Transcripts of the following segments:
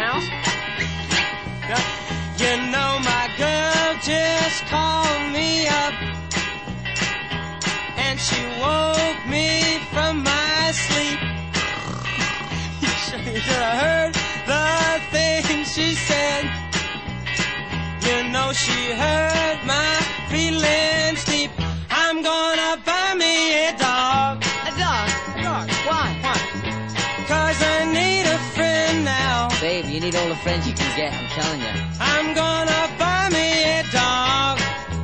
house? You know my girl just called me up, and she woke me from my sleep. You should have heard the things she said. You know she hurt my feelings deep. I'm gonna buy me a dog. A dog? A dog. Why? Why? 'Cause I need a friend now. Babe, you need all the friends you can get, I'm telling you. I'm gonna buy me a dog.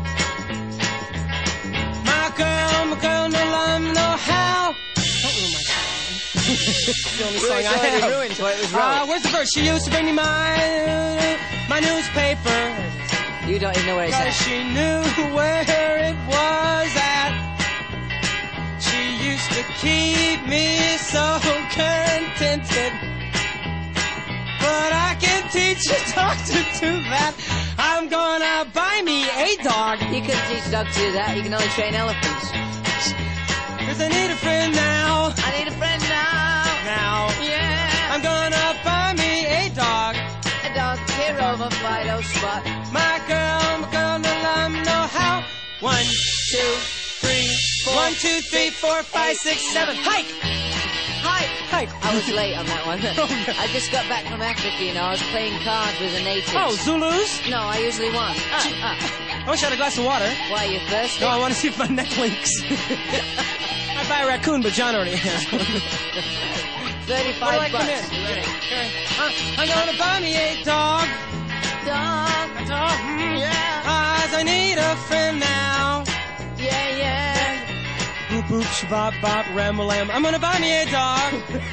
My girl, no love, no how. Don't ruin my song. It's the only song I have. Ruined. Well, it was wrong. Where's the verse? She used to bring me my newspaper. You don't even know where it's 'Cause at. she knew where it was at. She used to keep me so contented. But I can teach a dog to do that. I'm gonna buy me a dog. You couldn't teach a dog to do that. You can only train elephants. 'Cause I need a friend now. I need a friend now. Now. Yeah. I'm gonna buy me a dog. A dog, here over Fido Spot. My girl, no love, no how. 1, 2, 3, 4. 1, 2, 3, 4, 5, 6, 7. Hike! Hi. Hike! I was late on that one. I just got back from Africa, you know. I was playing cards with the natives. Oh, Zulus? No, I usually won. I wish I had a glass of water. Why, you thirsty? No, I want to see if my neck links. I'd buy a raccoon, but John already has one. 35 Where do I bucks. come in? You ready? I'm gonna buy me a dog. Dog. A dog? Yeah. 'Cause I need a friend now. Yeah, yeah. Boop, boop, shabop, bop, ram-a-lam. I'm gonna buy me a dog.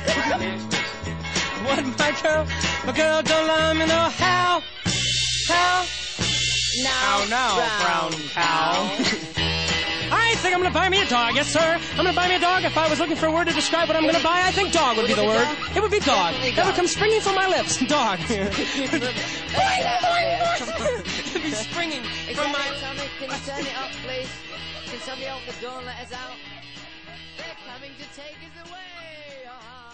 What, my girl don't love me, no how? How? Now, brown cow. I think I'm gonna buy me a dog, yes sir. I'm gonna buy me a dog. If I was looking for a word to describe what I'm gonna buy, I think dog would be the word. It would be dog. Definitely That would dog. come springing from my lips. Dog. It'd be springing from my... Tommy, can you turn it up, please? Can somebody open the door and let us out? They're coming to take us away.